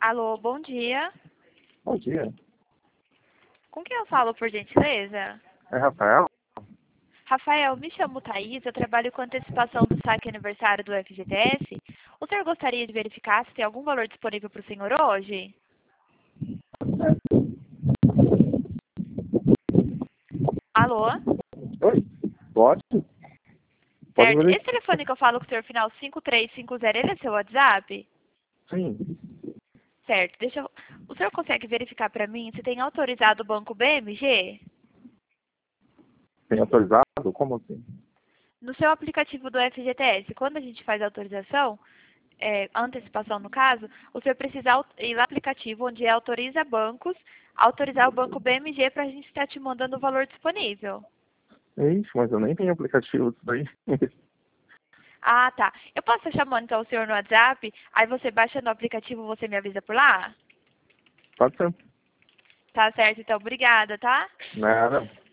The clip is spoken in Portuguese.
Alô, bom dia. Bom dia. Com quem eu falo, por gentileza? É Rafael? Rafael, me chamo Thaís, eu trabalho com antecipação do saque aniversário do FGTS. O senhor gostaria de verificar se tem algum valor disponível para o senhor hoje? Alô? Oi? Pode? Pode Certo. ver? Esse telefone que eu falo com o senhor final 5350, ele é seu WhatsApp? Sim. Certo. O senhor consegue verificar para mim se tem autorizado o Banco BMG? Tem autorizado? Como assim? No seu aplicativo do FGTS, quando a gente faz a autorização, antecipação no caso, o senhor precisa ir lá no aplicativo onde autoriza bancos, autorizar o Banco BMG para a gente estar te mandando o valor disponível. Ixi, mas eu nem tenho aplicativo disso daí. Ah, tá. Eu posso estar chamando então o senhor no WhatsApp, aí você baixa no aplicativo, você me avisa por lá? Pode ser. Tá certo, então. Obrigada, tá? Nada.